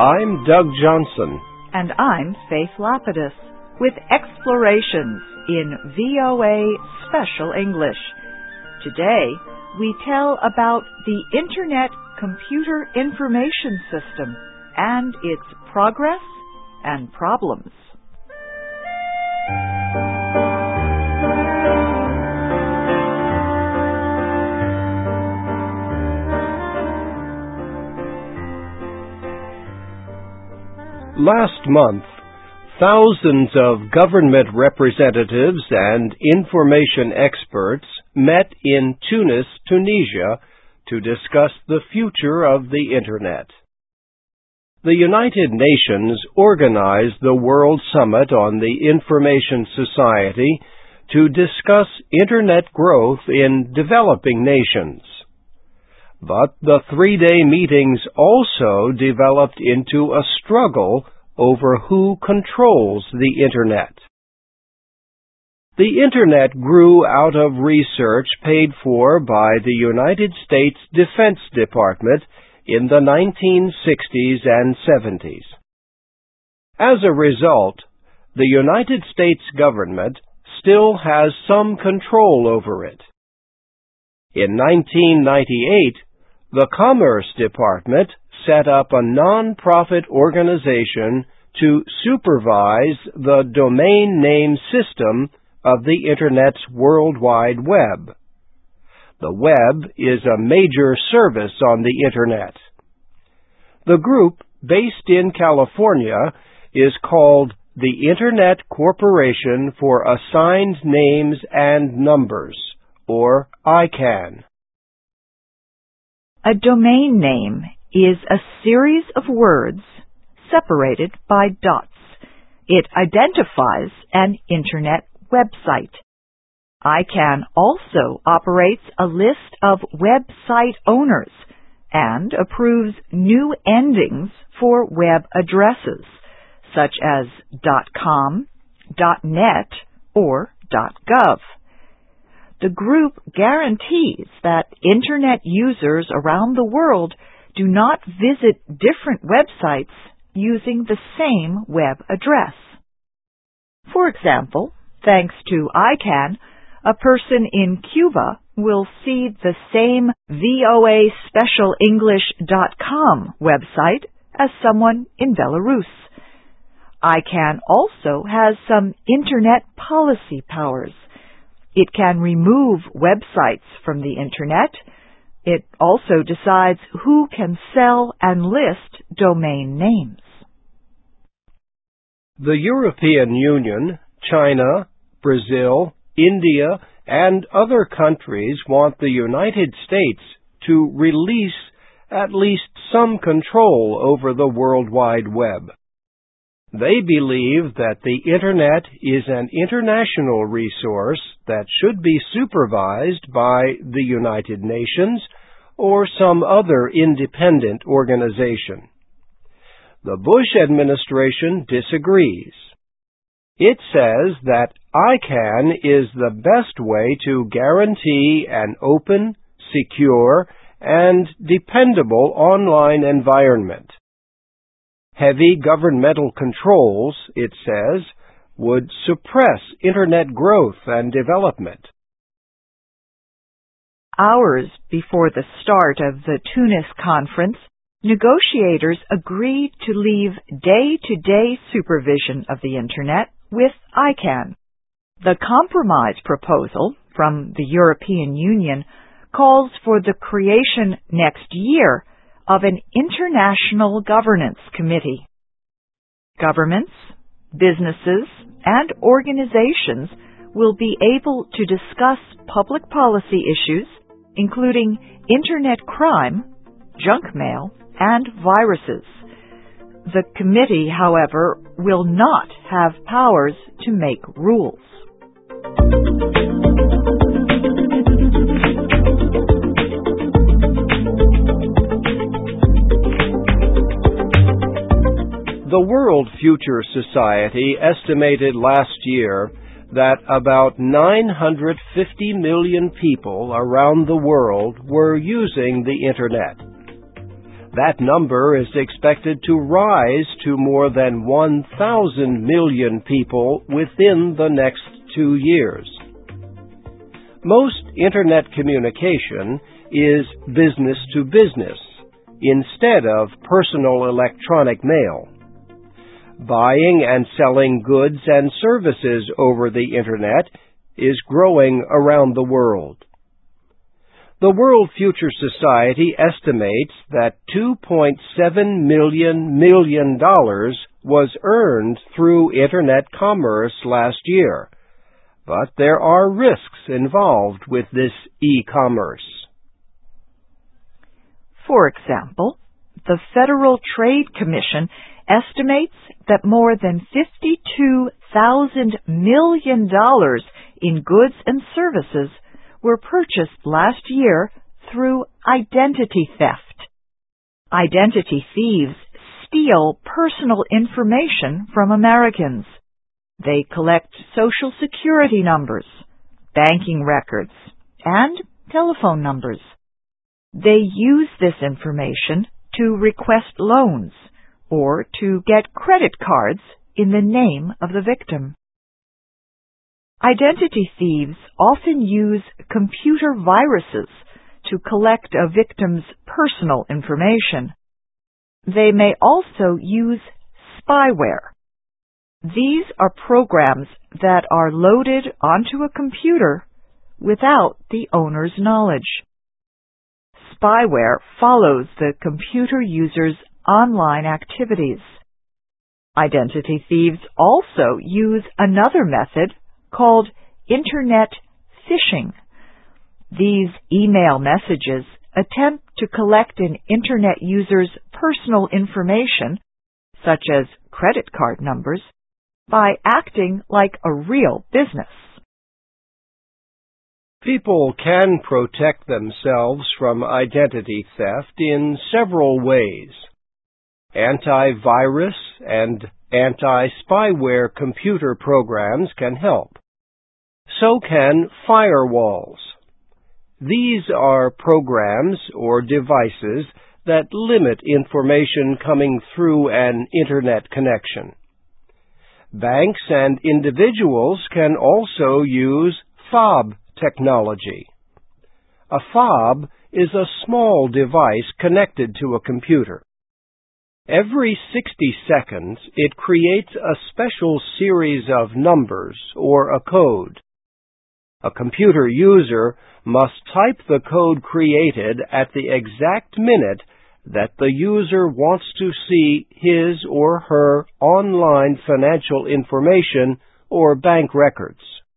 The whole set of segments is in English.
I'm Doug Johnson. And I'm Faith Lapidus with Explorations in VOA Special English. Today, we tell about the Internet Computer Information System and its progress and problems. Last month, thousands of government representatives and information experts met in Tunis, Tunisia, to discuss the future of the Internet. The United Nations organized the World Summit on the Information Society to discuss Internet growth in developing nations. But the three-day meetings also developed into a struggle over who controls the Internet. The Internet grew out of research paid for by the United States Defense Department in the 1960s and 70s. As a result, the United States government still has some control over it. In 1998, the Commerce Department set up a non-profit organization to supervise the domain name system of the Internet's World Wide Web. The web is a major service on the Internet. The group, based in California, is called the Internet Corporation for Assigned Names and Numbers, or ICANN. A domain name is a series of words separated by dots. It identifies an Internet website. ICANN also operates a list of website owners and approves new endings for web addresses, such as .com, .net, or .gov. The group guarantees that Internet users around the world do not visit different websites using the same web address. For example, thanks to ICANN, a person in Cuba will see the same voaspecialenglish.com website as someone in Belarus. ICANN also has some Internet policy powers. It can remove websites from the Internet. It also decides who can sell and list domain names. The European Union, China, Brazil, India, and other countries want the United States to release at least some control over the World Wide Web. They believe that the Internet is an international resource that should be supervised by the United Nations or some other independent organization. The Bush administration disagrees. It says that ICANN is the best way to guarantee an open, secure, and dependable online environment. Heavy governmental controls, it says, would suppress Internet growth and development. Hours before the start of the Tunis conference, negotiators agreed to leave day-to-day supervision of the Internet with ICANN. The compromise proposal from the European Union calls for the creation next year of an International Governance Committee. Governments, businesses, and organizations will be able to discuss public policy issues, including Internet crime, junk mail, and viruses. The committee, however, will not have powers to make rules. The World Future Society estimated last year that about 950 million people around the world were using the Internet. That number is expected to rise to more than 1,000 million people within the next 2 years. Most Internet communication is business to business instead of personal electronic mail. Buying and selling goods and services over the Internet is growing around the world. The World Future Society estimates that $2.7 million was earned through Internet commerce last year, but there are risks involved with this e-commerce. For example, the Federal Trade Commission estimates that more than $52,000 million in goods and services were purchased last year through identity theft. Identity thieves steal personal information from Americans. They collect Social Security numbers, banking records, and telephone numbers. They use this information to request loans or to get credit cards in the name of the victim. Identity thieves often use computer viruses to collect a victim's personal information. They may also use spyware. These are programs that are loaded onto a computer without the owner's knowledge. Spyware follows the computer user's online activities. Identity thieves also use another method called Internet phishing. These email messages attempt to collect an Internet user's personal information, such as credit card numbers, by acting like a real business. People can protect themselves from identity theft in several ways. Antivirus and anti-spyware computer programs can help. So can firewalls. These are programs or devices that limit information coming through an Internet connection. Banks and individuals can also use fob technology. A fob is a small device connected to a computer. Every 60 seconds, it creates a special series of numbers or a code. A computer user must type the code created at the exact minute that the user wants to see his or her online financial information or bank records.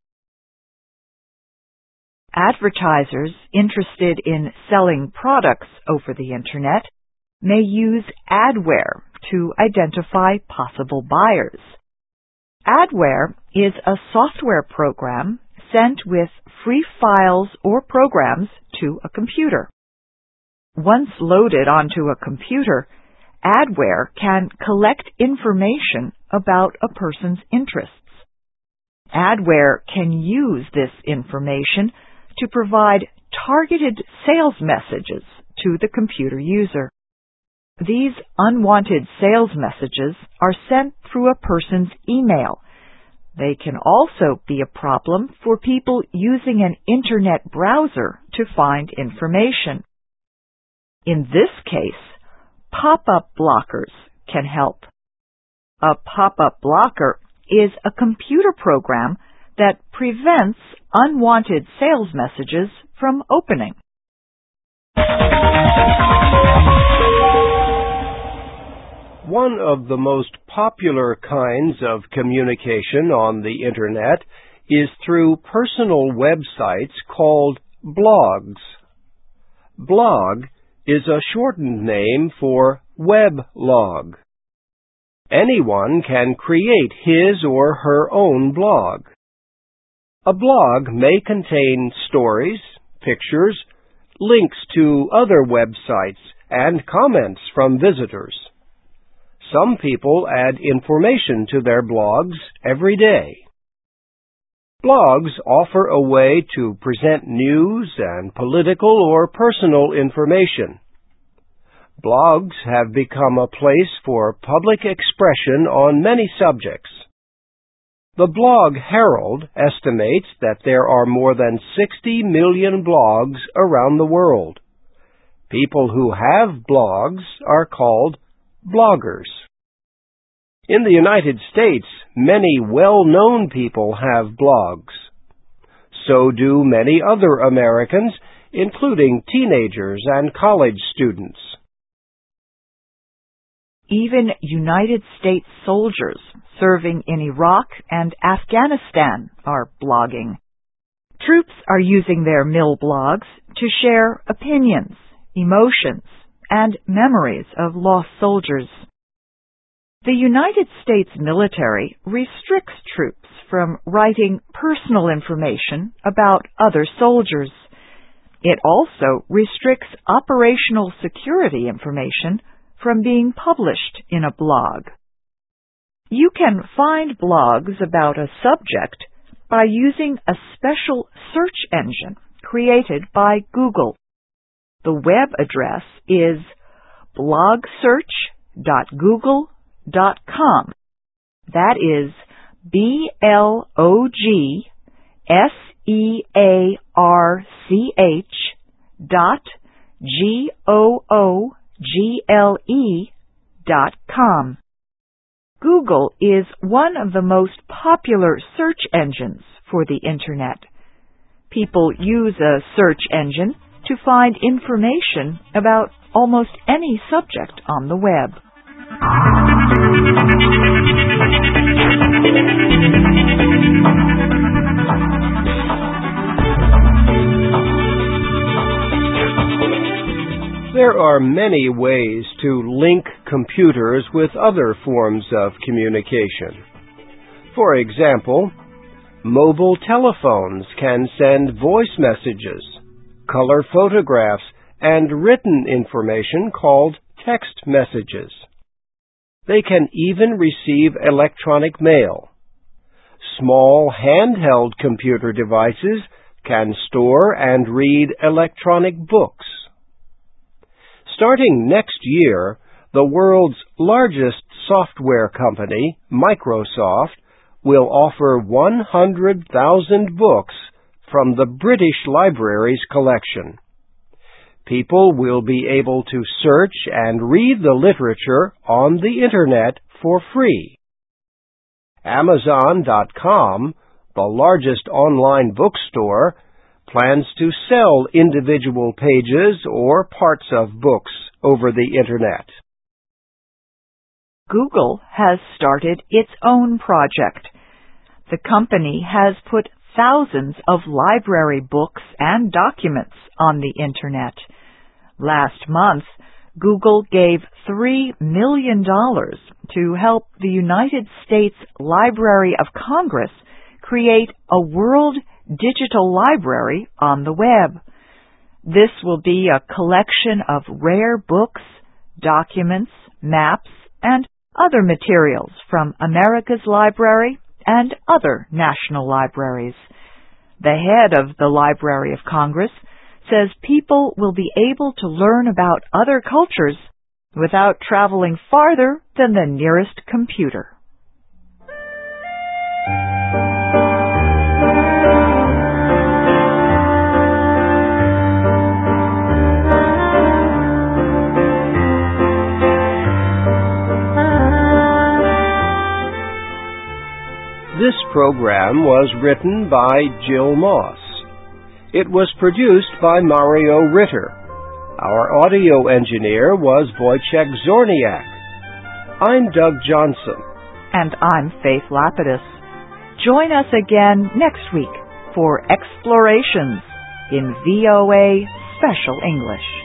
Advertisers interested in selling products over the Internet may use adware to identify possible buyers. Adware is a software program sent with free files or programs to a computer. Once loaded onto a computer, adware can collect information about a person's interests. Adware can use this information to provide targeted sales messages to the computer user. These unwanted sales messages are sent through a person's email. They can also be a problem for people using an Internet browser to find information. In this case, pop-up blockers can help. A pop-up blocker is a computer program that prevents unwanted sales messages from opening. One of the most popular kinds of communication on the Internet is through personal websites called blogs. Blog is a shortened name for weblog. Anyone can create his or her own blog. A blog may contain stories, pictures, links to other websites, and comments from visitors. Some people add information to their blogs every day. Blogs offer a way to present news and political or personal information. Blogs have become a place for public expression on many subjects. The Blog Herald estimates that there are more than 60 million blogs around the world. People who have blogs are called bloggers. In the United States, many well-known people have blogs. So do many other Americans, including teenagers and college students. Even United States soldiers serving in Iraq and Afghanistan are blogging. Troops are using their mill blogs to share opinions, emotions, and memories of lost soldiers. The United States military restricts troops from writing personal information about other soldiers. It also restricts operational security information from being published in a blog. You can find blogs about a subject by using a special search engine created by Google. The web address is blogsearch.google.com. That is blogsearch.google.com. Google is one of the most popular search engines for the Internet. People use a search engine to find information about almost any subject on the web. There are many ways to link computers with other forms of communication. For example, mobile telephones can send voice messages, color photographs, and written information called text messages. They can even receive electronic mail. Small handheld computer devices can store and read electronic books. Starting next year, the world's largest software company, Microsoft, will offer 100,000 books from the British Library's collection. People will be able to search and read the literature on the Internet for free. Amazon.com, the largest online bookstore, plans to sell individual pages or parts of books over the Internet. Google has started its own project. The company has put thousands of library books and documents on the Internet. Last month, Google gave $3 million to help the United States Library of Congress create a world digital library on the web. This will be a collection of rare books, documents, maps, and other materials from America's library and other national libraries. The head of the Library of Congress says people will be able to learn about other cultures without traveling farther than the nearest computer. This program was written by Jill Moss. It was produced by Mario Ritter. Our audio engineer was Wojciech Zorniak. I'm Doug Johnson. And I'm Faith Lapidus. Join us again next week for Explorations in VOA Special English.